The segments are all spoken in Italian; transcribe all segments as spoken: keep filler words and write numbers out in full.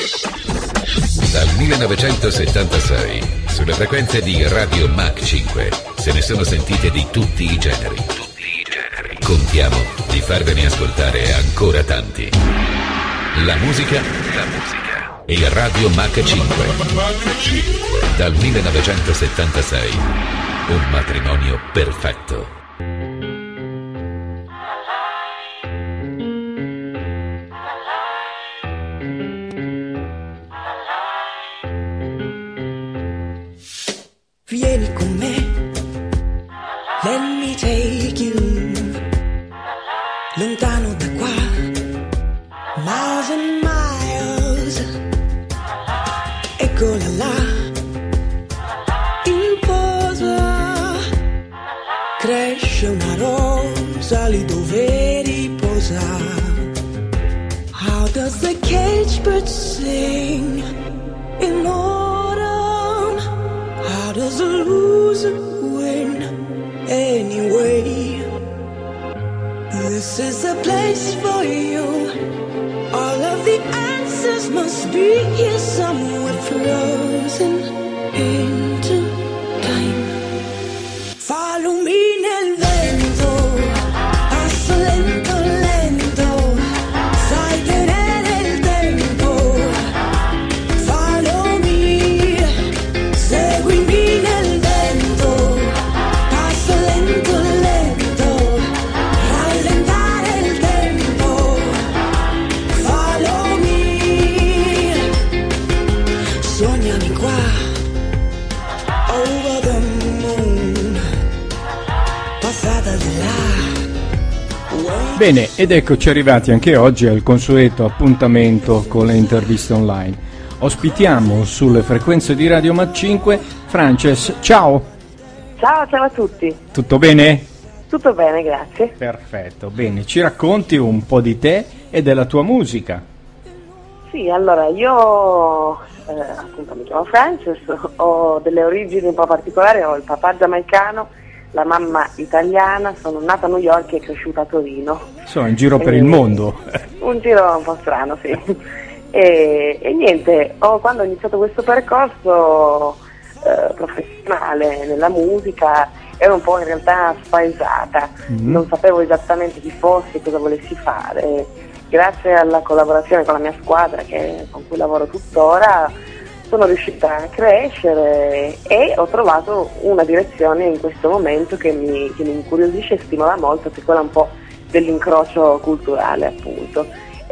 Dal millenovecentosettantasei, sulle frequenze di Radio Mach cinque, se ne sono sentite di tutti i generi. Tutti i generi. Contiamo di farvene ascoltare ancora tanti. La musica, la musica. E Radio Mach cinque. Dal millenovecentosettantasei, un matrimonio perfetto. Vieni con me, let me take you lontano da qua, miles and miles. Eccola là, in posa, cresce una rosa lì dove riposa. How does the cage bird sing in autumn? How does a loser win anyway? This is the place for you. All of the answers must be here somewhere, frozen into time. Follow me nel vento, passo lento lento, sai tenere il tempo. Follow me, seguimi nel vento, passo lento lento, rallentare il tempo. Follow me, sognami qua, over the moon, passata di là. Bene, ed eccoci arrivati anche oggi al consueto appuntamento con le interviste online. Ospitiamo sulle frequenze di Radio Mach cinque Frances. Ciao! Ciao, ciao a tutti. Tutto bene? Tutto bene, grazie. Perfetto, bene. Ci racconti un po' di te e della tua musica? Sì, allora io eh, appunto mi chiamo Frances, ho delle origini un po' particolari, ho il papà giamaicano, la mamma italiana, sono nata a New York e cresciuta a Torino. Sono in giro E per il mondo. Un giro un po' strano, sì. E, e niente, ho, quando ho iniziato questo percorso eh, professionale nella musica ero un po' in realtà spaesata, Mm. non sapevo esattamente chi fossi e cosa volessi fare. Grazie alla collaborazione con la mia squadra, che, con cui lavoro tuttora, sono riuscita a crescere e ho trovato una direzione in questo momento che mi, che mi incuriosisce e stimola molto, che è quella un po' dell'incrocio culturale, appunto.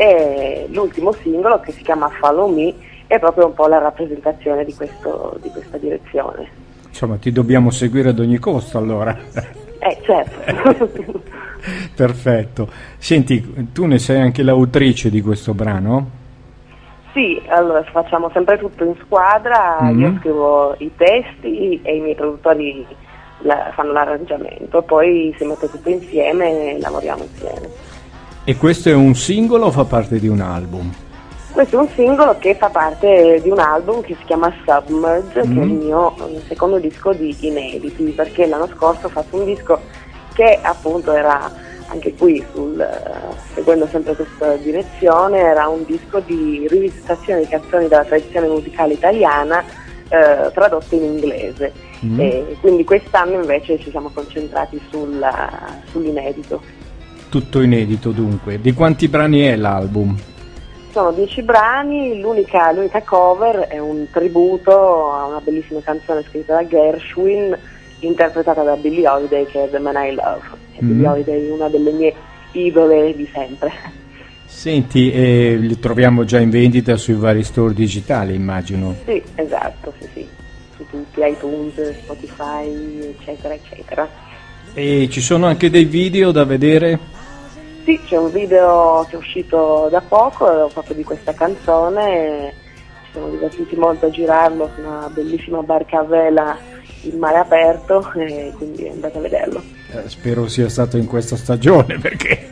E l'ultimo singolo, che si chiama Follow Me, è proprio un po' la rappresentazione di, questo, di questa direzione. Insomma, ti dobbiamo seguire ad ogni costo, allora. Eh, certo. Perfetto. Senti, tu ne sei anche l'autrice di questo brano? Sì, allora facciamo sempre tutto in squadra, Mm. io scrivo i testi e i miei produttori la- fanno l'arrangiamento, poi si mette tutto insieme e lavoriamo insieme. E questo è un singolo o fa parte di un album? Questo è un singolo che fa parte di un album che si chiama Submerge, Mm. che è il mio eh, secondo disco di inediti, perché l'anno scorso ho fatto un disco che appunto era, anche qui sul, eh, seguendo sempre questa direzione, era un disco di rivisitazione di canzoni della tradizione musicale italiana eh, tradotte in inglese. Mm. E quindi quest'anno invece ci siamo concentrati sulla, sull'inedito. Tutto inedito dunque. Di quanti brani è l'album? Sono dieci brani, l'unica, l'unica cover è un tributo a una bellissima canzone scritta da Gershwin, interpretata da Billie Holiday, che è The Man I Love. E Mm. Billie Holiday è una delle mie idole di sempre. Senti, eh, li troviamo già in vendita sui vari store digitali, immagino. Sì, esatto, sì, sì, su tutti, iTunes, Spotify, eccetera, eccetera. E ci sono anche dei video da vedere? Sì, c'è un video che è uscito da poco proprio di questa canzone, ci siamo divertiti molto a girarlo su una bellissima barca a vela in mare aperto, e quindi andate a vederlo. Eh, spero sia stato in questa stagione, perché...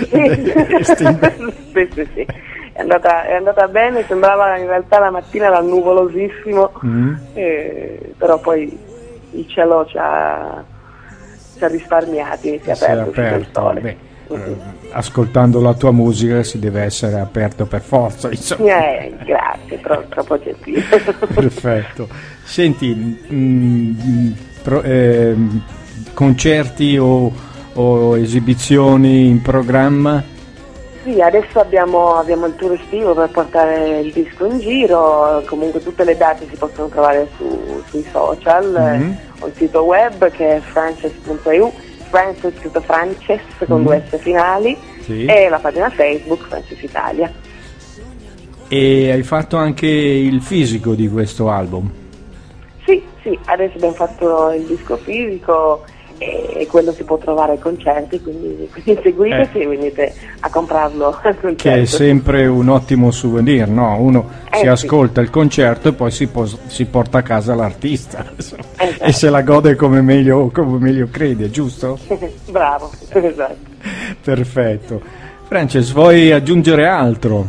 Sì, sì, sì. È andata, è andata bene, sembrava in realtà la mattina era nuvolosissimo, Mm. eh, però poi il cielo ci ha, ci ha risparmiati, si è Si è aperto, uscito il aperto, sole. beh. eh, ascoltando la tua musica si deve essere aperto per forza, insomma. Eh, grazie, tro- troppo gentile. Perfetto. Senti, mh, pro, eh, concerti o, o esibizioni in programma? Sì, adesso abbiamo, abbiamo il tour estivo per portare il disco in giro, comunque tutte le date si possono trovare su, sui social, mm-hmm. Ho il sito web che è frances punto e u, Frances scritto Frances con mm-hmm. due S finali, sì. E la pagina Facebook Frances Italia. E hai fatto anche il fisico di questo album? Sì, sì, adesso abbiamo fatto il disco fisico e quello si può trovare ai concerti, quindi, quindi seguiteci eh. e venite a comprarlo al concerto. Che è sempre un ottimo souvenir, no? Uno eh, si sì. ascolta il concerto e poi si, po- si porta a casa l'artista esatto. e se la gode come meglio, come meglio crede, giusto? Bravo, esatto. Perfetto. Frances, vuoi aggiungere altro?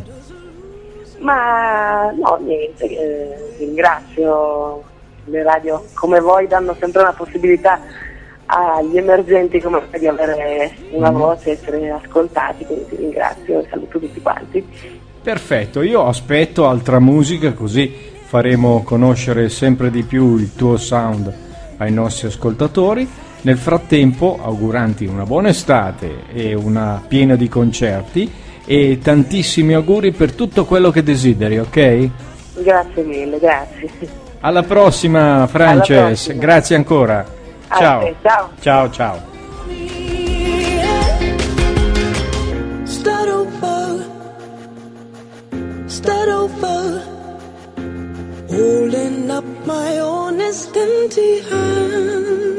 Ma no, niente, eh, ringrazio le radio come voi, danno sempre una possibilità agli emergenti come me di avere una mm. voce e essere ascoltati, quindi ti ringrazio e saluto tutti quanti. Perfetto, io aspetto altra musica così faremo conoscere sempre di più il tuo sound ai nostri ascoltatori. Nel frattempo auguranti una buona estate e una piena di concerti e tantissimi auguri per tutto quello che desideri, ok? Grazie mille, grazie. Alla prossima Frances, Alla prossima. Grazie ancora. Ciao. Te, ciao. Ciao, ciao. Start over, start over, holding up my honest empty hand.